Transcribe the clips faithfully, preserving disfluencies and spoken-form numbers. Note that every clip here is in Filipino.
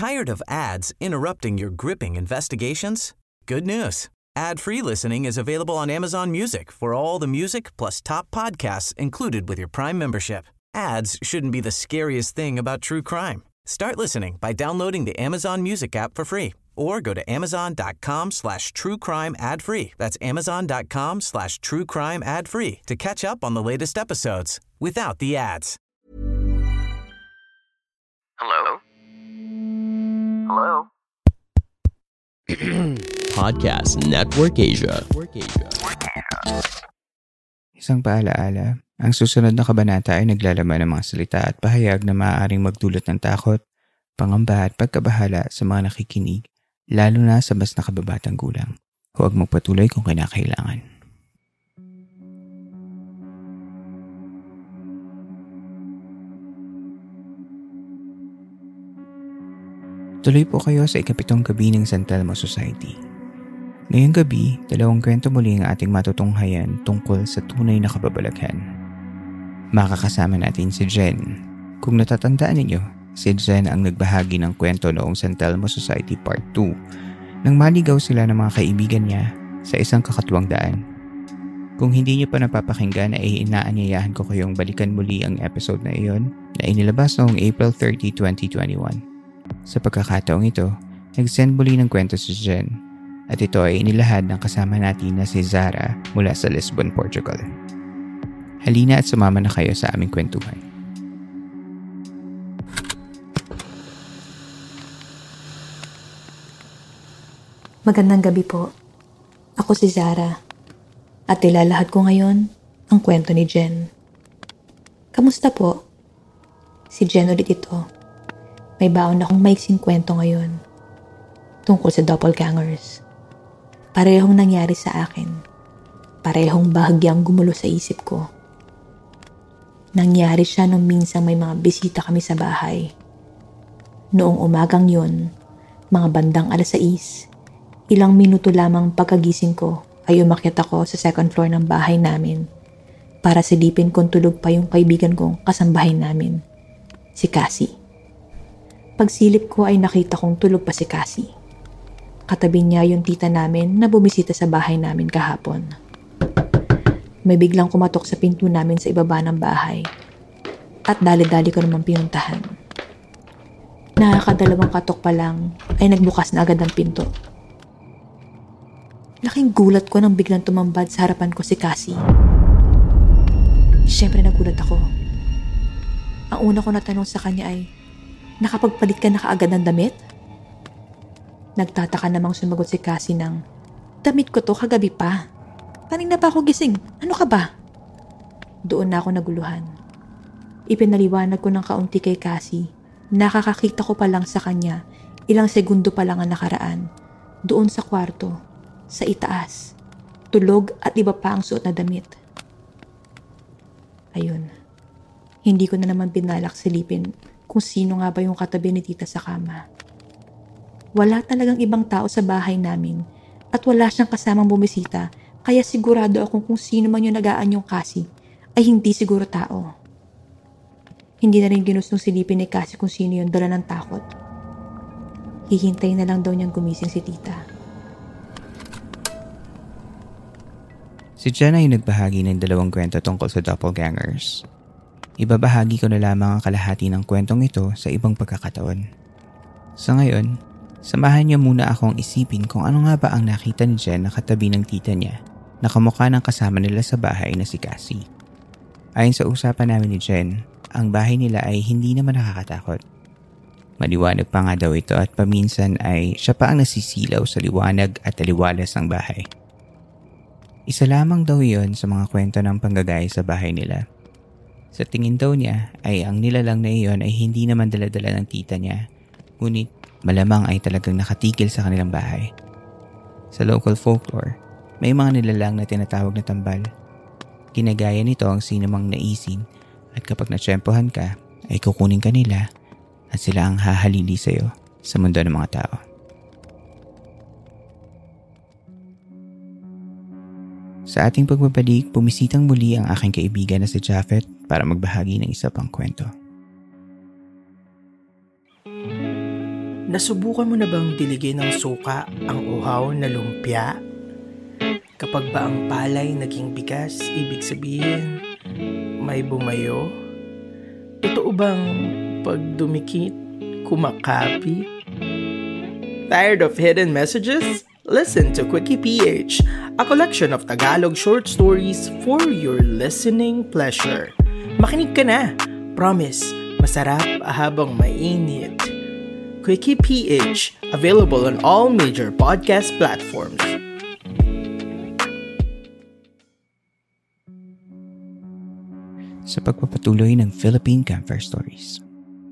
Tired of ads interrupting your gripping investigations? Good news. Ad-free listening is available on Amazon Music for all the music plus top podcasts included with your Prime membership. Ads shouldn't be the scariest thing about true crime. Start listening by downloading the Amazon Music app for free or go to amazon.com slash true crime ad free. That's amazon.com slash true crime ad free to catch up on the latest episodes without the ads. Hello? Hello? Podcast Network Asia. Isang paalaala, ang susunod na kabanata ay naglalaman ng mga salita at pahayag na maaaring magdulot ng takot, pangamba at pagkabahala sa mga nakikinig, lalo na sa mas nakababatang gulang. Huwag magpatuloy kung kinakailangan. Tuloy po kayo sa ikapitong gabi ng San Telmo Society. Ngayong gabi, dalawang kwento muli ang ating matutunghayan tungkol sa tunay na kababalaghan. Makakasama natin si Jen. Kung natatandaan ninyo, si Jen ang nagbahagi ng kwento noong San Telmo Society Part two nang maligaw sila ng mga kaibigan niya sa isang kakatuwang daan. Kung hindi niyo pa napapakinggan ay inaanyayahan ko kayong balikan muli ang episode na iyon na inilabas noong April thirtieth, twenty twenty-one. Sa pagkakataong ito, nag-send muli ng kwento si Jen at ito ay inilahad ng kasama natin na si Zara mula sa Lisbon, Portugal. Halina at sumama na kayo sa aming kwentuhan. Magandang gabi po. Ako si Zara at ilalahad ko ngayon ang kwento ni Jen. Kamusta po? Si Jen ulit ito. May baon akong maiksing kwento ngayon tungkol sa doppelgangers. Parehong nangyari sa akin. Parehong bahagyang gumulo sa isip ko. Nangyari siya nung minsan may mga bisita kami sa bahay. Noong umagang yun, mga bandang alas sais, ilang minuto lamang pagkagising ko ay umakyat ako sa second floor ng bahay namin para silipin kung tulog pa yung kaibigan kong kasambahay namin, si Cassie. Pagsilip ko ay nakita kong tulog pa si Cassie. Katabi niya yung tita namin na bumisita sa bahay namin kahapon. May biglang kumatok sa pinto namin sa ibaba ng bahay at dali-dali ko naman pinuntahan. Nakakadalawang katok pa lang ay nagbukas na agad ang pinto. Laking gulat ko nang biglang tumambad sa harapan ko si Cassie. Siyempre nagulat ako. Ang una ko na tanong sa kanya ay, nakapagpalit ka na kaagad ng damit? Nagtataka namang sumagot si Cassie ng, damit ko to kagabi pa. Kanina pa ako gising. Ano ka ba? Doon na ako naguluhan. Ipinaliwanag ko ng kaunti kay Cassie. Nakakakita ko pa lang sa kanya. Ilang segundo pa lang ang nakaraan. Doon sa kwarto. Sa itaas. Tulog at iba pa ang suot na damit. Ayun. Hindi ko na naman binalak silipin kung sino nga ba yung katabi ni tita sa kama. Wala talagang ibang tao sa bahay namin at wala siyang kasamang bumisita, kaya sigurado ako kung sino man yung nagaan yung Cassie ay hindi siguro tao. Hindi na rin ginustong silipin ni Cassie kung sino yung dala ng takot. Hihintay na lang daw niyang gumising si tita. Si Jen ay nagbahagi ng dalawang kwento tungkol sa doppelgangers. Ibabahagi ko na lamang ang kalahati ng kwentong ito sa ibang pagkakataon. Sa ngayon, samahan niyo muna akong isipin kung ano nga ba ang nakita ni Jen na katabi ng tita niya na kamukha ng kasama nila sa bahay na si Cassie. Ayon sa usapan namin ni Jen, ang bahay nila ay hindi naman nakakatakot. Maliwanag pa nga daw ito at paminsan ay siya pa ang nasisilaw sa liwanag at taliwalas ng bahay. Isa lamang daw iyon sa mga kwento ng panggagaya sa bahay nila. Sa tingin daw niya ay ang nilalang na iyon ay hindi naman dala-dala ng tita niya, ngunit malamang ay talagang nakatigil sa kanilang bahay. Sa local folklore, may mga nilalang na tinatawag na tambal. Ginagaya nito ang sinumang naisin at kapag natsyempohan ka ay kukunin ka nila at sila ang hahalili sa iyo sa mundo ng mga tao. Sa ating pagbabalik, bumisitang muli ang aking kaibigan na si Japhet para magbahagi ng isa pang kwento. Nasubukan mo na bang diligin ng suka ang uhaw na lumpia? Kapag ba ang palay naging bigas, ibig sabihin, may bumayo? Totoo bang pag dumikit, kumakapi? Tired of hidden messages? Listen to Quickie P H, a collection of Tagalog short stories for your listening pleasure. Makinig ka na! Promise, masarap habang mainit. Quickie P H, available on all major podcast platforms. Sa pagpapatuloy ng Philippine Campfire Stories.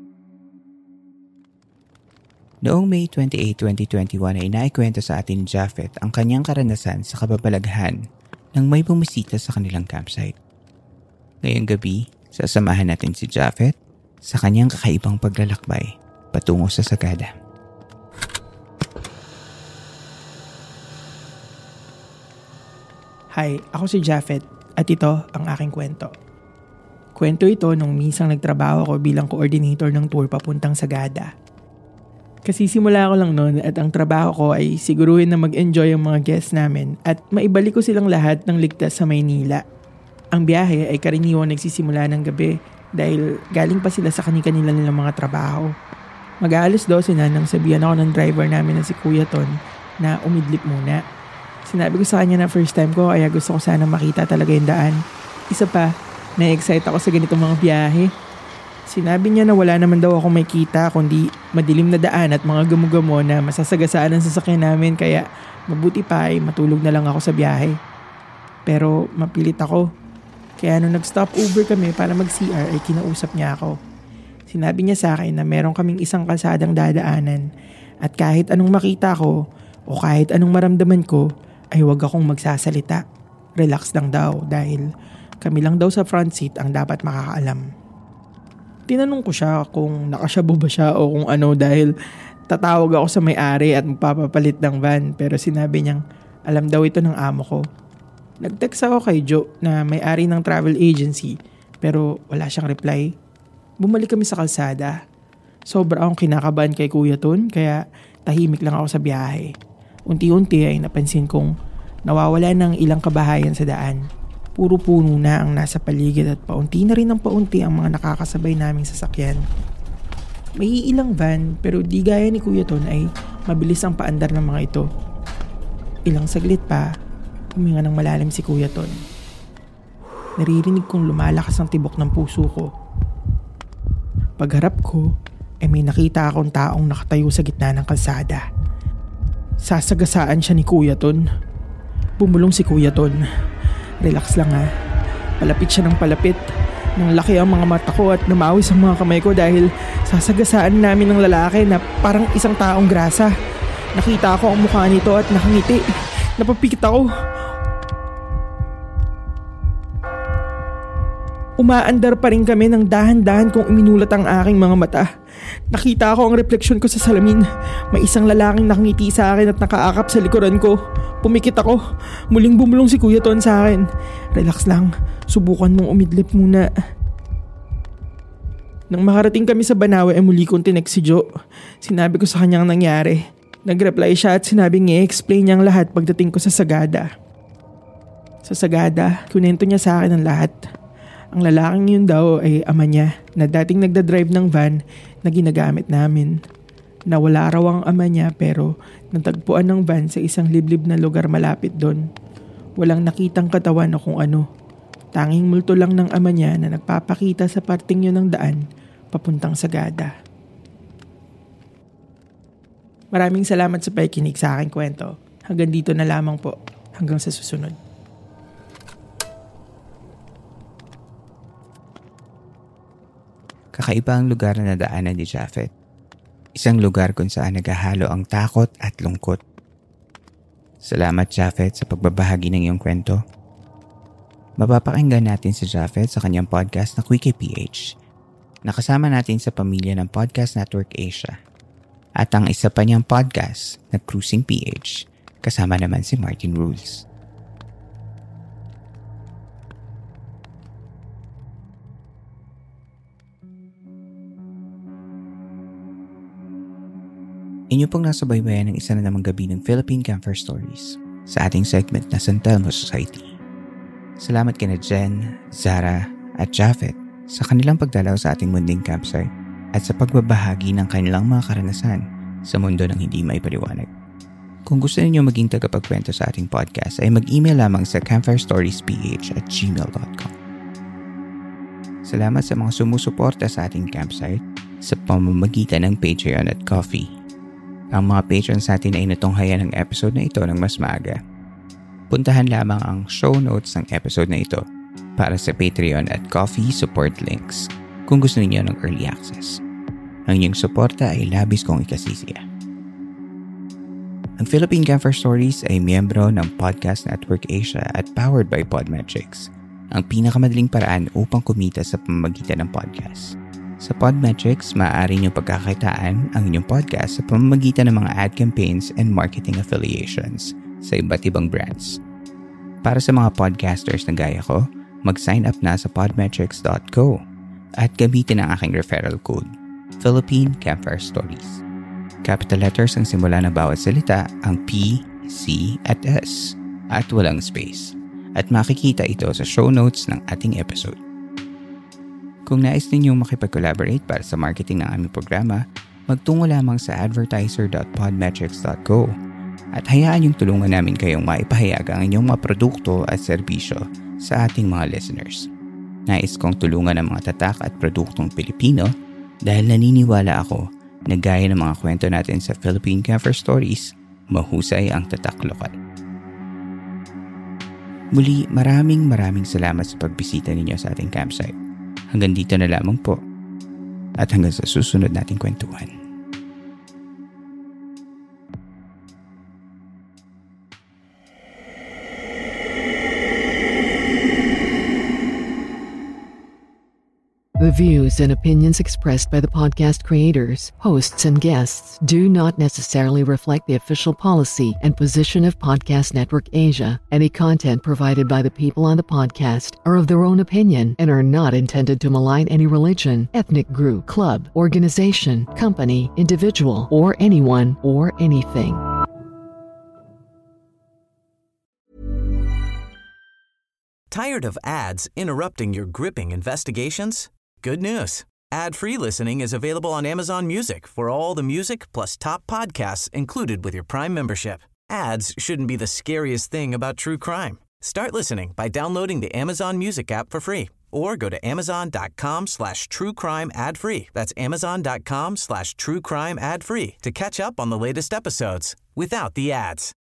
Noong May twenty-eighth, twenty twenty-one ay naikwento sa atin ni Japheth ang kanyang karanasan sa kababalaghan nang may bumisita sa kanilang campsite. Ngayong gabi, sasamahan natin si Japheth sa kanyang kakaibang paglalakbay patungo sa Sagada. Hi, ako si Japheth at ito ang aking kwento. Kwento ito nung minsang nagtrabaho ko bilang coordinator ng tour papuntang Sagada. Kasi simula ko lang noon at ang trabaho ko ay siguruhin na mag-enjoy ang mga guests namin at maibalik ko silang lahat ng ligtas sa Maynila. Ang biyahe ay karaniwan nagsisimula ng gabi dahil galing pa sila sa kani-kanila nilang mga trabaho. Mag-aalas dose na nang sabihan ako ng driver namin na si Kuya Ton na umidlip muna. Sinabi ko sa kanya na first time ko kaya gusto ko sana makita talaga yung daan. Isa pa, na-excite ako sa ganitong mga biyahe. Sinabi niya na wala naman daw ako may kita kundi madilim na daan at mga gamo-gamo na masasagasaan ang sasakyan namin kaya mabuti pa ay matulog na lang ako sa biyahe. Pero mapilit ako. Kaya nung nag-stop over kami para mag-C R ay kinausap niya ako. Sinabi niya sa akin na meron kaming isang kalsadang dadaanan at kahit anong makita ko o kahit anong maramdaman ko ay huwag akong magsasalita. Relax lang daw dahil kami lang daw sa front seat ang dapat makakaalam. Tinanong ko siya kung nakasyabo ba siya o kung ano dahil tatawag ako sa may-ari at magpapapalit ng van pero sinabi niyang alam daw ito ng amo ko. Nag-text ako kay Joe na may-ari ng travel agency pero wala siyang reply. Bumalik kami sa kalsada. Sobra akong kinakabahan kay Kuya Ton kaya tahimik lang ako sa biyahe. Unti-unti ay napansin kong nawawala ng ilang kabahayan sa daan. Puro puno na ang nasa paligid at paunti na rin ng paunti ang mga nakakasabay naming sasakyan. May ilang van pero di gaya ni Kuya Ton ay mabilis ang paandar ng mga ito. Ilang saglit pa, huminga ng malalim si Kuya Ton. Naririnig kong lumalakas ang tibok ng puso ko. Pagharap ko, ay may nakita akong taong nakatayo sa gitna ng kalsada. Sasagasaan siya ni Kuya Ton. Bumulong si Kuya Ton. Relax lang ha. Palapit siya ng palapit. Nang laki ang mga mata ko at namawis ang mga kamay ko dahil sasagasaan namin ng lalaki na parang isang taong grasa. Nakita ko ang mukha nito at nakangiti. Napapikit ako. Umaandar pa rin kami ng dahan-dahan kung iminulat ang aking mga mata. Nakita ko ang refleksyon ko sa salamin. May isang lalaking nakangiti sa akin at nakaakap sa likuran ko. Pumikit ako. Muling bumulong si Kuya Ton sa akin. Relax lang. Subukan mong umidlip muna. Nang makarating kami sa Banawe ay muli kong tinext si Joe. Sinabi ko sa kanyang nangyari. Nag-reply siya at sinabing i-explain niya ang lahat pagdating ko sa Sagada. Sa Sagada, kunento niya sa akin ang lahat. Ang lalaking yun daw ay ama niya na dating nagdadrive ng van na ginagamit namin. Nawala raw ang ama niya pero natagpuan ng van sa isang liblib na lugar malapit doon. Walang nakitang katawan o kung ano. Tanging multo lang ng ama niya na nagpapakita sa parting yun ng daan papuntang Sagada. Maraming salamat sa pakikinig sa aking kwento. Hanggang dito na lamang po. Hanggang sa susunod. Kakaiba ang lugar na nadaanan ni Japheth. Isang lugar kung saan naghahalo ang takot at lungkot. Salamat Japheth sa pagbabahagi ng iyong kwento. Mapapakinggan natin si Japheth sa kanyang podcast na Quickie P H. Nakasama natin sa pamilya ng Podcast Network Asia. At ang isa pa niyang podcast na Cruising P H. Kasama naman si Martin Rules. Inyo pong nasa baybayan ng isa na namang gabi ng Philippine Campfire Stories sa ating segment na San Telmo Society. Salamat kina Jen, Zara at Japhet sa kanilang pagdalaw sa ating munding campsite at sa pagbabahagi ng kanilang mga karanasan sa mundo ng hindi maipaliwanag. Kung gusto niyo maging tagapagkwento sa ating podcast ay mag-email lamang sa campfirestoriesph at gmail dot com. Salamat sa mga sumusuporta sa ating campsite sa pamamagitan ng Patreon at Ko-fi. Ang mga patrons natin ay natunghayan ng episode na ito ng mas maaga. Puntahan lamang ang show notes ng episode na ito para sa Patreon at Ko-fi support links kung gusto niyo ng early access. Ang inyong suporta ay labis kong ikasisiya. Ang Philippine Campfire Stories ay miyembro ng Podcast Network Asia at powered by Podmetrics, ang pinakamadaling paraan upang kumita sa pamamagitan ng podcast. Sa Podmetrics, maaari niyong pagkakakitaan ang inyong podcast sa pamamagitan ng mga ad campaigns and marketing affiliations sa iba't ibang brands. Para sa mga podcasters na gaya ko, mag-sign up na sa podmetrics dot co at gamitin ang aking referral code, Philippine Campfire Stories. Capital letters ang simula ng bawat salita, ang P, C at S at walang space. At makikita ito sa show notes ng ating episode. Kung nais ninyong makipag-collaborate para sa marketing ng aming programa, magtungo lamang sa advertiser dot podmetrics dot co at hayaan yung tulungan namin kayong maipahayag ang inyong mga produkto at serbisyo sa ating mga listeners. Nais kong tulungan ang mga tatak at produktong Pilipino dahil naniniwala ako na gaya ng mga kwento natin sa Philippine Campfire Stories, mahusay ang tatak lokal. Muli, maraming maraming salamat sa pagbisita ninyo sa ating campsite. Hanggang dito na lamang po at hanggang sa susunod nating kwentuhan. The views and opinions expressed by the podcast creators, hosts, and guests do not necessarily reflect the official policy and position of Podcast Network Asia. Any content provided by the people on the podcast are of their own opinion and are not intended to malign any religion, ethnic group, club, organization, company, individual, or anyone or anything. Tired of ads interrupting your gripping investigations? Good news. Ad-free listening is available on Amazon Music for all the music plus top podcasts included with your Prime membership. Ads shouldn't be the scariest thing about true crime. Start listening by downloading the Amazon Music app for free or go to amazon.com slash true crime ad free. That's amazon.com slash true crime ad free to catch up on the latest episodes without the ads.